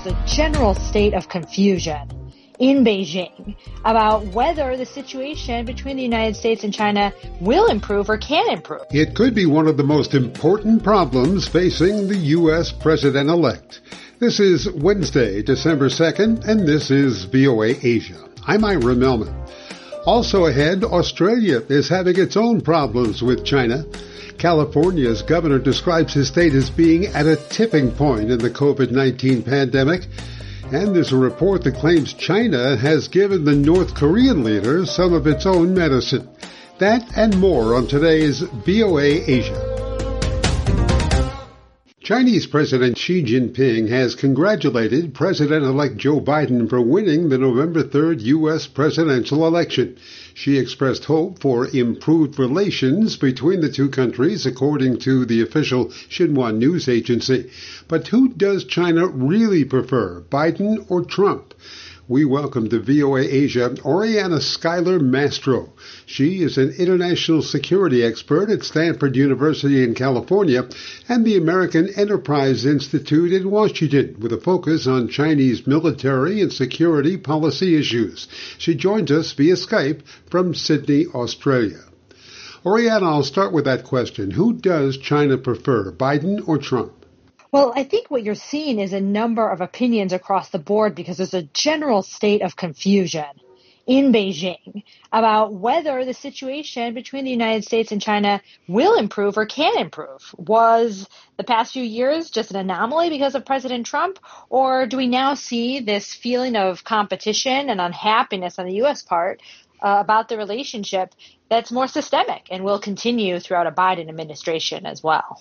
there's a general state of confusion in Beijing about whether the situation between the United States and China will improve or can improve. It could be one of the most important problems facing the U.S. president-elect. This is Wednesday, December 2nd, and this is VOA Asia. I'm Ira Melman. Also ahead, Australia is having its own problems with China. California's governor describes his state as being at a tipping point in the COVID-19 pandemic. And there's a report that claims China has given the North Korean leader some of its own medicine. That and more on today's VOA Asia. Chinese President Xi Jinping has congratulated President-elect Joe Biden for winning the November 3rd U.S. presidential election. She expressed hope for improved relations between the two countries, according to the official Xinhua news agency. But who does China really prefer, Biden or Trump? We welcome to VOA Asia Oriana Schuyler Mastro. She is an international security expert at Stanford University in California and the American Enterprise Institute in Washington, with a focus on Chinese military and security policy issues. She joins us via Skype from Sydney, Australia. Oriana, I'll start with that question. Who does China prefer, Biden or Trump? Well, I think what you're seeing is a number of opinions across the board because there's a general state of confusion in Beijing about whether the situation between the United States and China will improve or can improve. Was the past few years just an anomaly because of President Trump, or do we now see this feeling of competition and unhappiness on the U.S. part about the relationship that's more systemic and will continue throughout a Biden administration as well?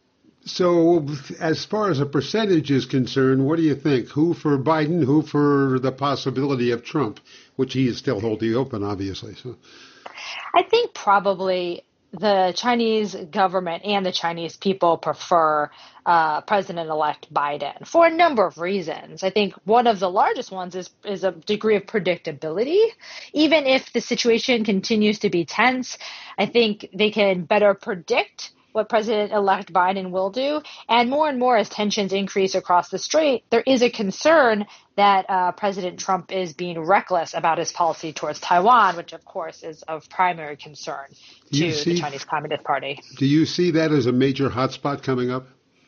So as far as a percentage is concerned, what do you think? Who for Biden, who for the possibility of Trump, which he is still holding open, obviously? So I think probably the Chinese government and the Chinese people prefer President-elect Biden for a number of reasons. I think one of the largest ones is a degree of predictability. Even if the situation continues to be tense, I think they can better predict what President-elect Biden will do. And more as tensions increase across the strait, there is a concern that President Trump is being reckless about his policy towards Taiwan, which, of course, is of primary concern to the Chinese Communist Party. Do you see that as a major hotspot coming up?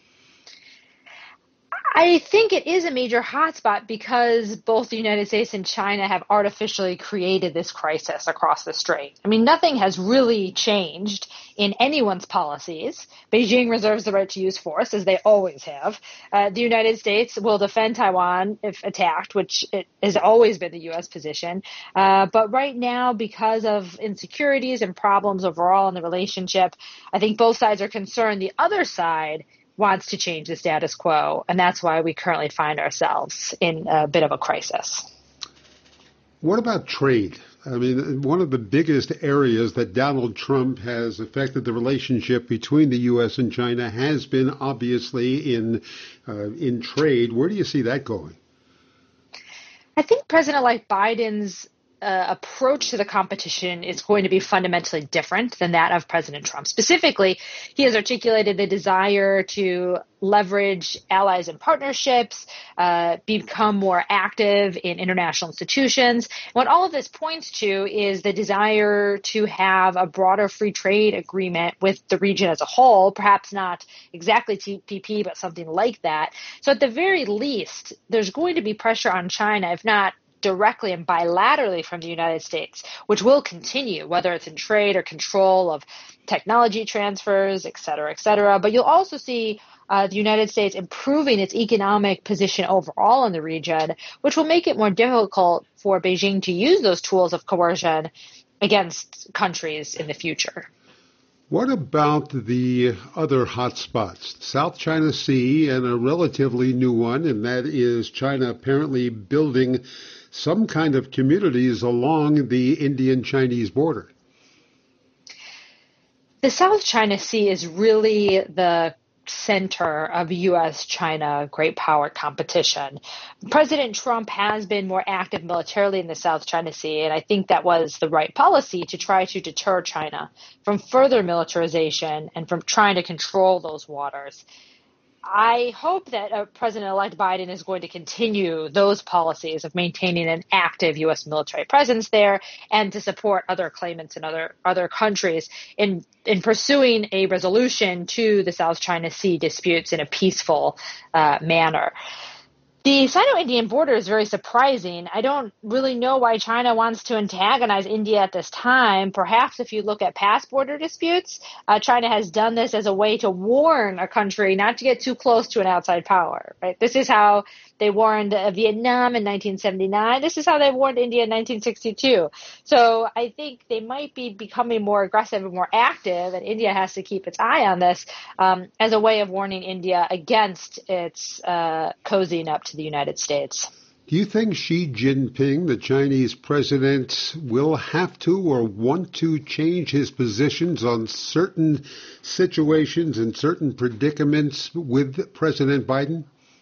I think it is a major hotspot because both the United States and China have artificially created this crisis across the strait. I mean, nothing has really changed in anyone's policies. Beijing reserves the right to use force, as they always have. The United States will defend Taiwan if attacked, which it has always been the U.S. position. But right now, because of insecurities and problems overall in the relationship, I think both sides are concerned. The other side wants to change the status quo, and that's why we currently find ourselves in a bit of a crisis. What about trade? I mean, one of the biggest areas that Donald Trump has affected the relationship between the U.S. and China has been obviously in trade. Where do you see that going? I think President-elect Biden's approach to the competition is going to be fundamentally different than that of President Trump. Specifically, he has articulated the desire to leverage allies and partnerships, become more active in international institutions. What all of this points to is the desire to have a broader free trade agreement with the region as a whole, perhaps not exactly TPP, but something like that. So at the very least, there's going to be pressure on China, if not directly and bilaterally from the United States, which will continue, whether it's in trade or control of technology transfers, et cetera, et cetera. But you'll also see the United States improving its economic position overall in the region, which will make it more difficult for Beijing to use those tools of coercion against countries in the future. What about the other hotspots, South China Sea and a relatively new one, and that is China apparently building some kind of communities along the Indian-Chinese border? The South China Sea is really the center of U.S.-China great power competition. President Trump has been more active militarily in the South China Sea, and I think that was the right policy to try to deter China from further militarization and from trying to control those waters. I hope that President-elect Biden is going to continue those policies of maintaining an active U.S. military presence there and to support other claimants in other countries in pursuing a resolution to the South China Sea disputes in a peaceful manner. The Sino-Indian border is very surprising. I don't really know why China wants to antagonize India at this time. Perhaps if you look at past border disputes, China has done this as a way to warn a country not to get too close to an outside power. Right? This is how they warned Vietnam in 1979. This is how they warned India in 1962. So I think they might be becoming more aggressive and more active, and India has to keep its eye on this as a way of warning India against its cozying up to the United States. Do you think Xi Jinping, the Chinese president, will have to or want to change his positions on certain situations and certain predicaments with President Biden?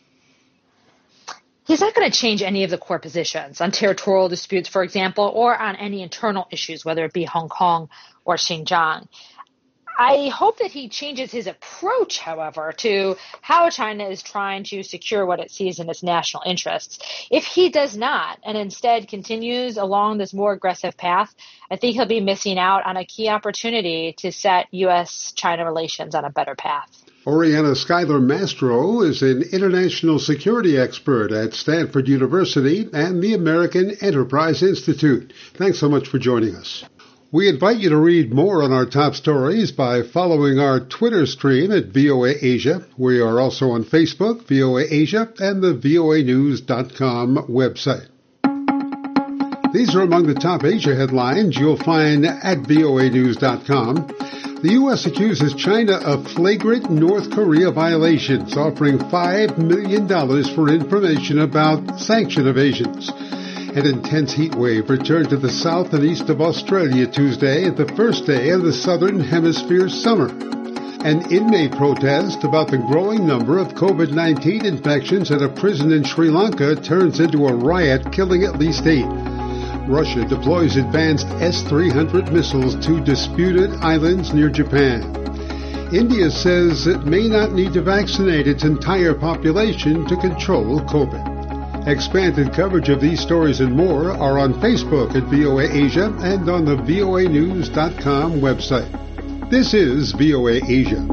He's not going to change any of the core positions on territorial disputes, for example, or on any internal issues, whether it be Hong Kong or Xinjiang. I hope that he changes his approach, however, to how China is trying to secure what it sees in its national interests. If he does not, and instead continues along this more aggressive path, I think he'll be missing out on a key opportunity to set U.S.-China relations on a better path. Oriana Schuyler Mastro is an international security expert at Stanford University and the American Enterprise Institute. Thanks so much for joining us. We invite you to read more on our top stories by following our Twitter stream at VOA Asia. We are also on Facebook, VOA Asia, and the voanews.com website. These are among the top Asia headlines you'll find at voanews.com. The U.S. accuses China of flagrant North Korea violations, offering $5 million for information about sanction evasions. An intense heat wave returned to the south and east of Australia Tuesday, the first day of the Southern Hemisphere summer. An inmate protest about the growing number of COVID-19 infections at a prison in Sri Lanka turns into a riot, killing at least 8. Russia deploys advanced S-300 missiles to disputed islands near Japan. India says it may not need to vaccinate its entire population to control COVID. Expanded coverage of these stories and more are on Facebook at VOA Asia and on the voanews.com website. This is VOA Asia.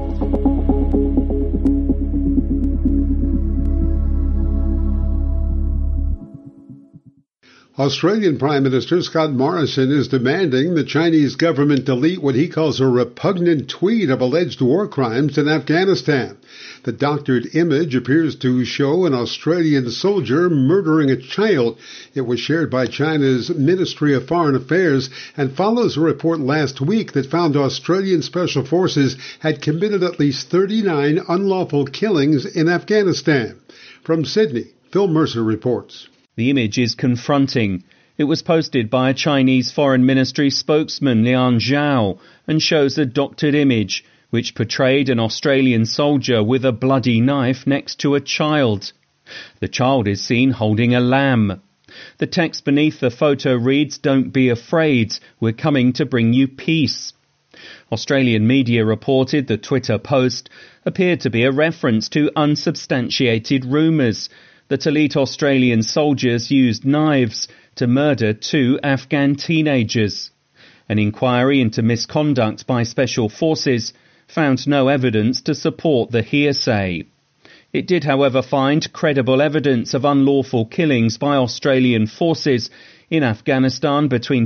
Australian Prime Minister Scott Morrison is demanding the Chinese government delete what he calls a repugnant tweet of alleged war crimes in Afghanistan. The doctored image appears to show an Australian soldier murdering a child. It was shared by China's Ministry of Foreign Affairs and follows a report last week that found Australian Special Forces had committed at least 39 unlawful killings in Afghanistan. From Sydney, Phil Mercer reports. The image is confronting. It was posted by a Chinese Foreign Ministry spokesman, Lian Zhao, and shows a doctored image which portrayed an Australian soldier with a bloody knife next to a child. The child is seen holding a lamb. The text beneath the photo reads, "Don't be afraid, we're coming to bring you peace." Australian media reported the Twitter post appeared to be a reference to unsubstantiated rumours that elite Australian soldiers used knives to murder 2 Afghan teenagers. An inquiry into misconduct by special forces found no evidence to support the hearsay. It did, however, find credible evidence of unlawful killings by Australian forces in Afghanistan between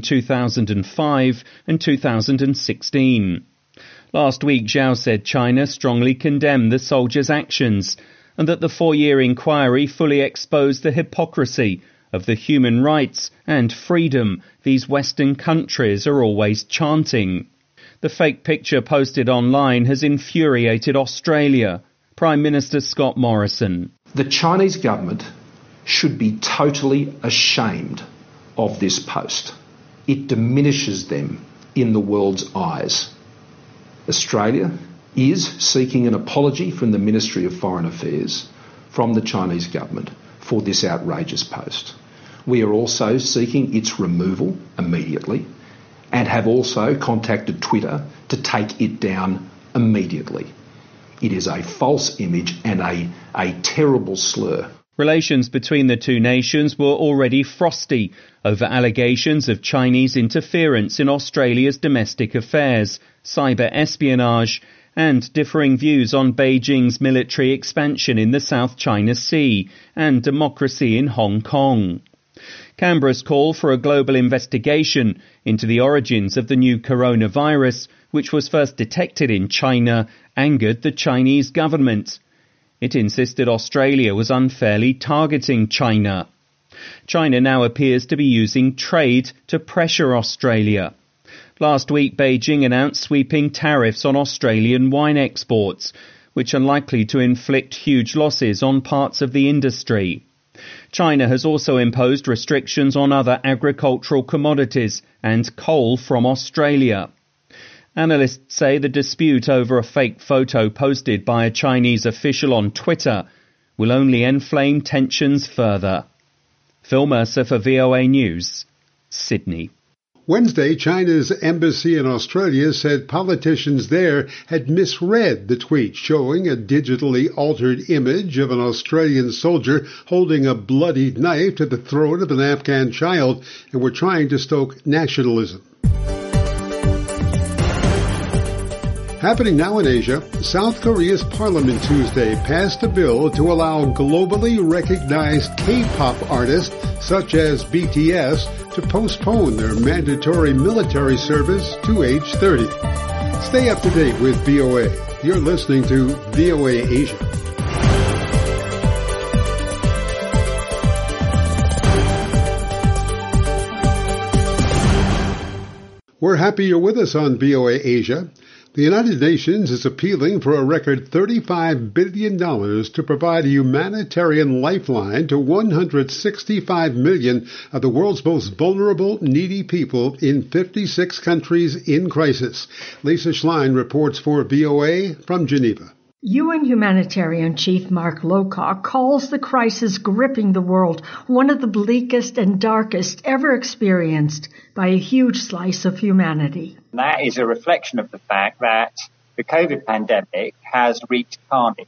2005 and 2016. Last week, Zhao said China strongly condemned the soldiers' actions and that the 4-year inquiry fully exposed the hypocrisy of the human rights and freedom these Western countries are always chanting. The fake picture posted online has infuriated Australia. Prime Minister Scott Morrison. The Chinese government should be totally ashamed of this post. It diminishes them in the world's eyes. Australia is seeking an apology from the Ministry of Foreign Affairs from the Chinese government for this outrageous post. We are also seeking its removal immediately and have also contacted Twitter to take it down immediately. It is a false image and a terrible slur. Relations between the two nations were already frosty over allegations of Chinese interference in Australia's domestic affairs, cyber espionage, and differing views on Beijing's military expansion in the South China Sea and democracy in Hong Kong. Canberra's call for a global investigation into the origins of the new coronavirus, which was first detected in China, angered the Chinese government. It insisted Australia was unfairly targeting China. China now appears to be using trade to pressure Australia. Last week, Beijing announced sweeping tariffs on Australian wine exports, which are likely to inflict huge losses on parts of the industry. China has also imposed restrictions on other agricultural commodities and coal from Australia. Analysts say the dispute over a fake photo posted by a Chinese official on Twitter will only inflame tensions further. Phil Mercer for VOA News, Sydney. Wednesday, China's embassy in Australia said politicians there had misread the tweet showing a digitally altered image of an Australian soldier holding a bloodied knife to the throat of an Afghan child and were trying to stoke nationalism. Happening now in Asia, South Korea's parliament Tuesday passed a bill to allow globally recognized K-pop artists such as BTS to postpone their mandatory military service to age 30. Stay up to date with VOA. You're listening to VOA Asia. We're happy you're with us on VOA Asia. The United Nations is appealing for a record $35 billion to provide a humanitarian lifeline to 165 million of the world's most vulnerable, needy people in 56 countries in crisis. Lisa Schlein reports for VOA from Geneva. UN Humanitarian Chief Mark Lowcock calls the crisis gripping the world one of the bleakest and darkest ever experienced by a huge slice of humanity. That is a reflection of the fact that the COVID pandemic has wreaked carnage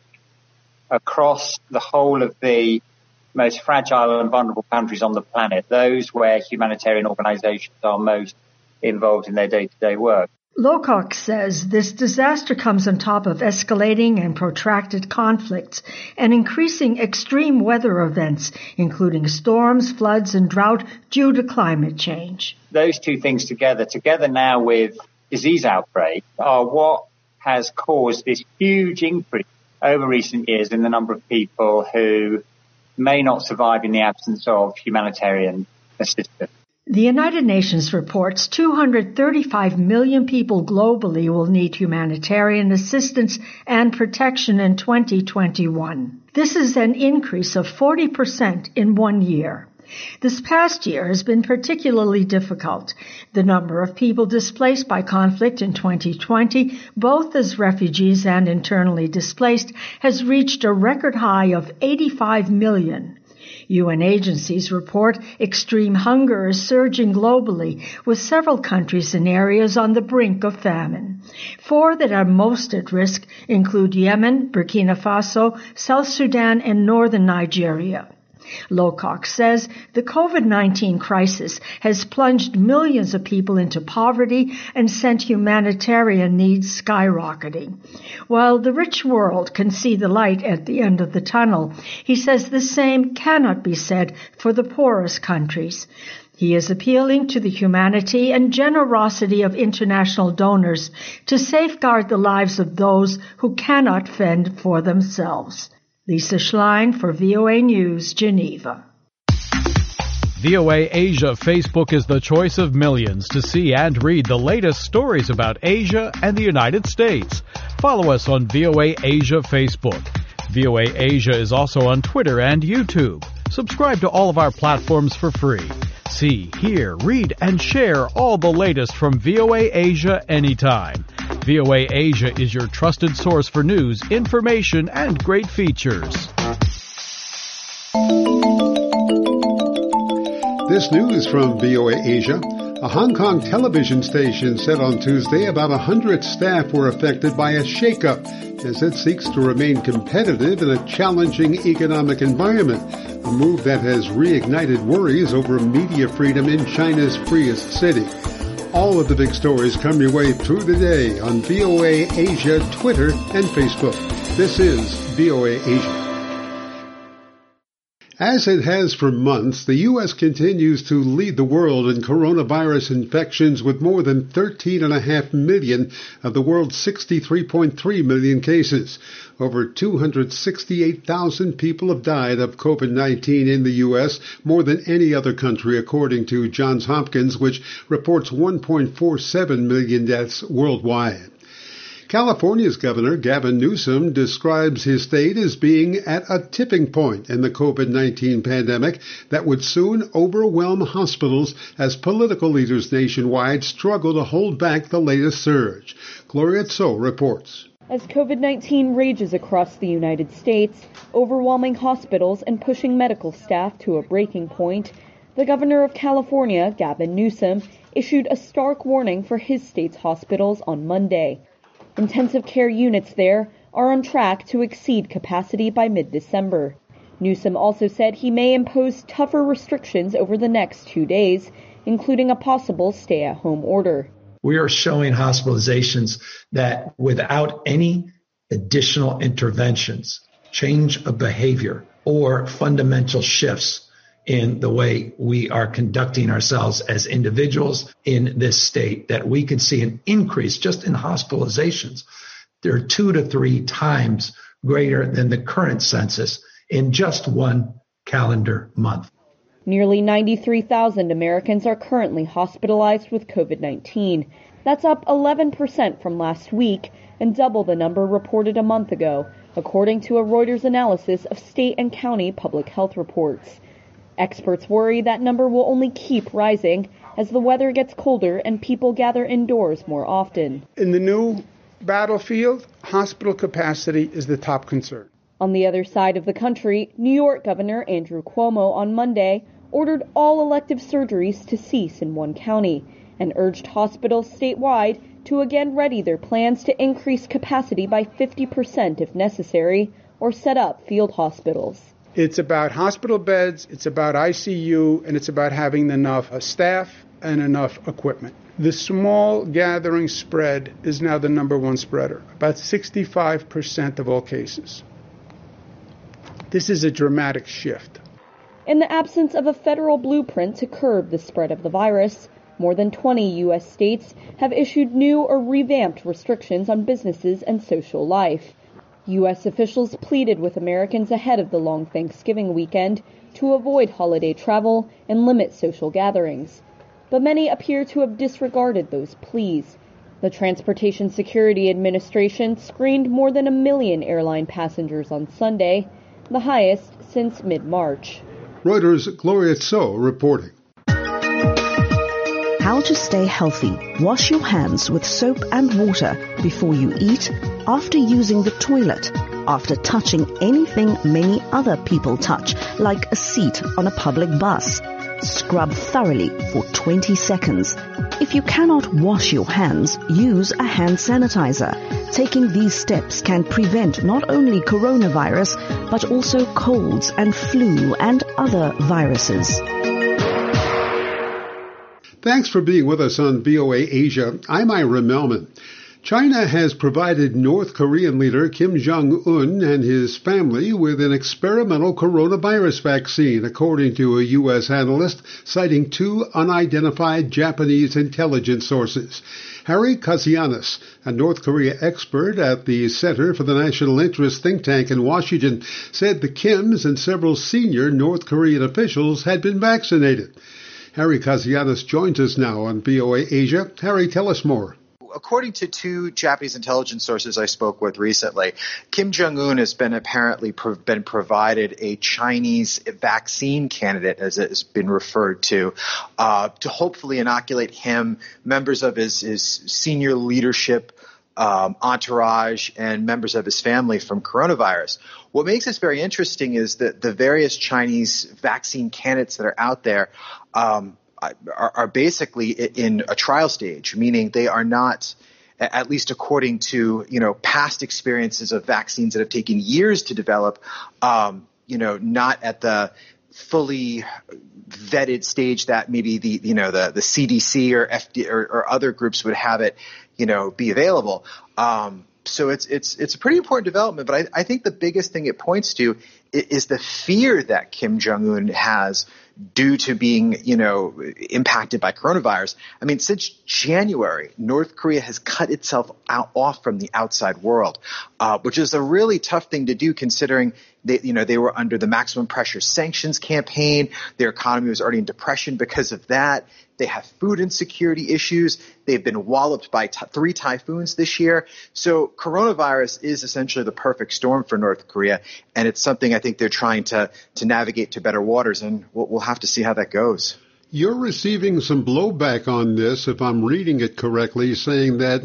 across the whole of the most fragile and vulnerable countries on the planet, those where humanitarian organizations are most involved in their day-to-day work. Lowcock says this disaster comes on top of escalating and protracted conflicts and increasing extreme weather events, including storms, floods, and drought due to climate change. Those two things together now with disease outbreak, are what has caused this huge increase over recent years in the number of people who may not survive in the absence of humanitarian assistance. The United Nations reports 235 million people globally will need humanitarian assistance and protection in 2021. This is an increase of 40% in 1 year. This past year has been particularly difficult. The number of people displaced by conflict in 2020, both as refugees and internally displaced, has reached a record high of 85 million. UN agencies report extreme hunger is surging globally, with several countries and areas on the brink of famine. 4 that are most at risk include Yemen, Burkina Faso, South Sudan, and northern Nigeria. Lowcock says the COVID-19 crisis has plunged millions of people into poverty and sent humanitarian needs skyrocketing. While the rich world can see the light at the end of the tunnel, he says the same cannot be said for the poorest countries. He is appealing to the humanity and generosity of international donors to safeguard the lives of those who cannot fend for themselves. Lisa Schlein for VOA News, Geneva. VOA Asia Facebook is the choice of millions to see and read the latest stories about Asia and the United States. Follow us on VOA Asia Facebook. VOA Asia is also on Twitter and YouTube. Subscribe to all of our platforms for free. See, hear, read, and share all the latest from VOA Asia anytime. VOA Asia is your trusted source for news, information, and great features. This news from VOA Asia. A Hong Kong television station said on Tuesday about 100 staff were affected by a shakeup as it seeks to remain competitive in a challenging economic environment, a move that has reignited worries over media freedom in China's freest city. All of the big stories come your way through the day on VOA Asia, Twitter, and Facebook. This is VOA Asia. As it has for months, the U.S. continues to lead the world in coronavirus infections with more than 13.5 million of the world's 63.3 million cases. Over 268,000 people have died of COVID-19 in the U.S., more than any other country, according to Johns Hopkins, which reports 1.47 million deaths worldwide. California's Governor Gavin Newsom describes his state as being at a tipping point in the COVID-19 pandemic that would soon overwhelm hospitals as political leaders nationwide struggle to hold back the latest surge. Gloria Tso reports. As COVID-19 rages across the United States, overwhelming hospitals and pushing medical staff to a breaking point, the governor of California, Gavin Newsom, issued a stark warning for his state's hospitals on Monday. Intensive care units there are on track to exceed capacity by mid-December. Newsom also said he may impose tougher restrictions over the next 2 days, including a possible stay-at-home order. We are showing hospitalizations that without any additional interventions, change of behavior, or fundamental shifts in the way we are conducting ourselves as individuals in this state, that we could see an increase just in hospitalizations. They're 2 to 3 times greater than the current census in just one calendar month. Nearly 93,000 Americans are currently hospitalized with COVID-19. That's up 11% from last week and double the number reported a month ago, according to a Reuters analysis of state and county public health reports. Experts worry that number will only keep rising as the weather gets colder and people gather indoors more often. In the new battlefield, hospital capacity is the top concern. On the other side of the country, New York Governor Andrew Cuomo on Monday ordered all elective surgeries to cease in one county and urged hospitals statewide to again ready their plans to increase capacity by 50% if necessary or set up field hospitals. It's about hospital beds, it's about ICU, and it's about having enough staff and enough equipment. The small gathering spread is now the number one spreader, about 65% of all cases. This is a dramatic shift. In the absence of a federal blueprint to curb the spread of the virus, more than 20 U.S. states have issued new or revamped restrictions on businesses and social life. U.S. officials pleaded with Americans ahead of the long Thanksgiving weekend to avoid holiday travel and limit social gatherings. But many appear to have disregarded those pleas. The Transportation Security Administration screened more than 1 million airline passengers on Sunday, the highest since mid-March. Reuters' Gloria Tso reporting. How to stay healthy. Wash your hands with soap and water before you eat, after using the toilet, after touching anything many other people touch, like a seat on a public bus. Scrub thoroughly for 20 seconds. If you cannot wash your hands, use a hand sanitizer. Taking these steps can prevent not only coronavirus, but also colds and flu and other viruses. Thanks for being with us on VOA Asia. I'm Ira Melman. China has provided North Korean leader Kim Jong-un and his family with an experimental coronavirus vaccine, according to a U.S. analyst, citing 2 unidentified Japanese intelligence sources. Harry Kazianis, a North Korea expert at the Center for the National Interest think tank in Washington, said the Kims and several senior North Korean officials had been vaccinated. Harry Kazianis joins us now on VOA Asia. Harry, tell us more. According to 2 Japanese intelligence sources I spoke with recently, Kim Jong-un has been apparently been provided a Chinese vaccine candidate, as it has been referred to hopefully inoculate him, members of his senior leadership entourage, and members of his family from coronavirus. What makes this very interesting is that the various Chinese vaccine candidates that are out there, are basically in a trial stage, meaning they are not, at least according to, past experiences of vaccines that have taken years to develop, not at the fully vetted stage that maybe the CDC or FDA or other groups would have it, be available. So it's a pretty important development, but I think the biggest thing it points to is the fear that Kim Jong-un has due to being, impacted by coronavirus. I mean, since January, North Korea has cut itself off from the outside world, which is a really tough thing to do considering they were under the maximum pressure sanctions campaign. Their economy was already in depression because of that. They have food insecurity issues. They've been walloped by 3 typhoons this year. So coronavirus is essentially the perfect storm for North Korea, and it's something I think they're trying to navigate to better waters, and we'll have to see how that goes. You're receiving some blowback on this, if I'm reading it correctly, saying that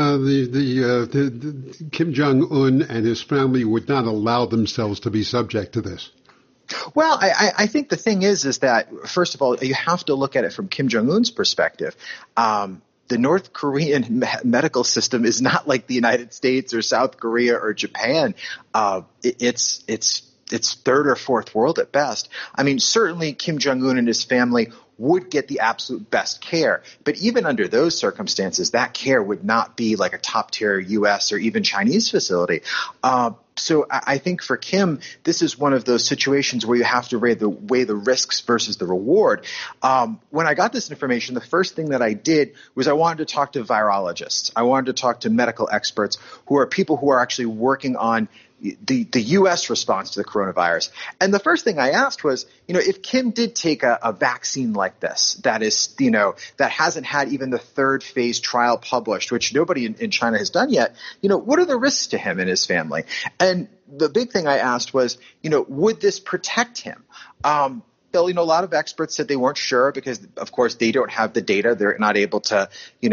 the Kim Jong-un and his family would not allow themselves to be subject to this. Well, I think the thing is that, first of all, you have to look at it from Kim Jong-un's perspective. The North Korean medical system is not like the United States or South Korea or Japan. It's third or fourth world at best. I mean, certainly Kim Jong-un and his family would get the absolute best care. But even under those circumstances, that care would not be like a top-tier U.S. or even Chinese facility. So I think for Kim, this is one of those situations where you have to weigh the risks versus the reward. When I got this information, the first thing that I did was I wanted to talk to virologists. I wanted to talk to medical experts who are people who are actually working on the U.S. response to the coronavirus. And the first thing I asked was, if Kim did take a vaccine like this, that is, that hasn't had even the 3rd phase trial published, which nobody in China has done yet, what are the risks to him and his family? And the big thing I asked was, would this protect him? Bill, a lot of experts said they weren't sure because, of course, they don't have the data. They're not able to,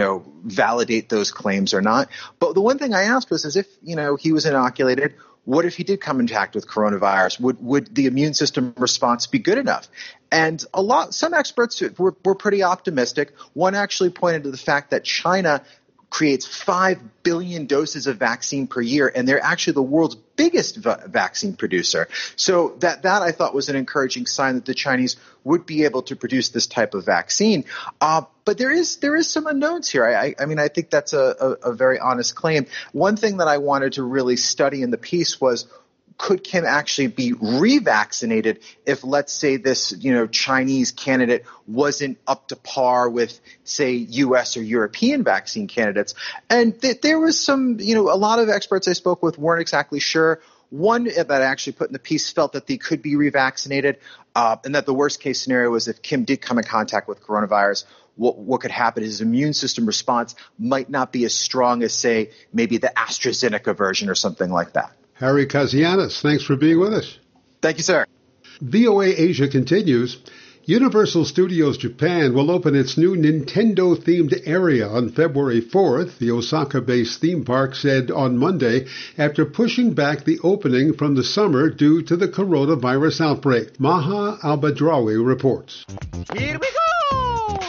validate those claims or not. But the one thing I asked was, as if, he was inoculated, what if he did come in contact with coronavirus? Would the immune system response be good enough? And some experts were pretty optimistic. One actually pointed to the fact that China creates 5 billion doses of vaccine per year, and they're actually the world's biggest vaccine producer. So that I thought was an encouraging sign that the Chinese would be able to produce this type of vaccine. But there is some unknowns here. I mean, I think that's a very honest claim. One thing that I wanted to really study in the piece was, could Kim actually be revaccinated if, let's say, this, Chinese candidate wasn't up to par with, say, U.S. or European vaccine candidates? And there was some, a lot of experts I spoke with weren't exactly sure. One that I actually put in the piece felt that they could be revaccinated, and that the worst case scenario was if Kim did come in contact with coronavirus, what could happen is his immune system response might not be as strong as, say, maybe the AstraZeneca version or something like that. Harry Kazianis, thanks for being with us. Thank you, sir. VOA Asia continues. Universal Studios Japan will open its new Nintendo-themed area on February 4th, the Osaka-based theme park said on Monday, after pushing back the opening from the summer due to the coronavirus outbreak. Maha Al-Badrawi reports. Here we go!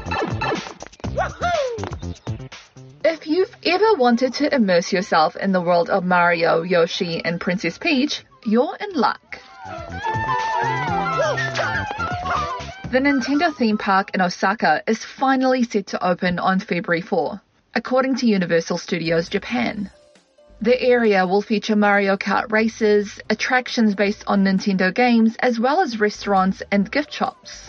Woohoo! If you've ever wanted to immerse yourself in the world of Mario, Yoshi, and Princess Peach, you're in luck. The Nintendo theme park in Osaka is finally set to open on February 4, according to Universal Studios Japan. The area will feature Mario Kart races, attractions based on Nintendo games, as well as restaurants and gift shops.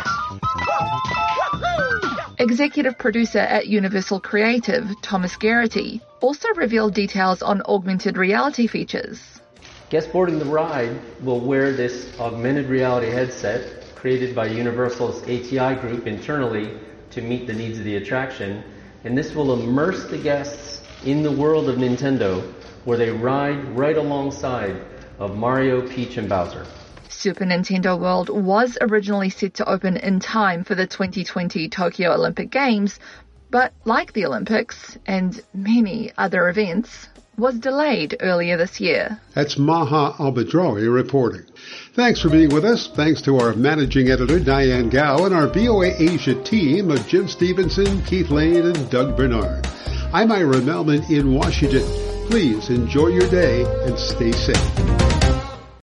Executive producer at Universal Creative, Thomas Garrity, also revealed details on augmented reality features. Guests boarding the ride will wear this augmented reality headset created by Universal's ATI group internally to meet the needs of the attraction, and this will immerse the guests in the world of Nintendo, where they ride right alongside of Mario, Peach, and Bowser. Super Nintendo World was originally set to open in time for the 2020 Tokyo Olympic Games, but like the Olympics and many other events, was delayed earlier this year. That's Maha Albadrawi reporting. Thanks for being with us. Thanks to our managing editor, Diane Gao, and our VOA Asia team of Jim Stevenson, Keith Lane, and Doug Bernard. I'm Ira Melman in Washington. Please enjoy your day and stay safe.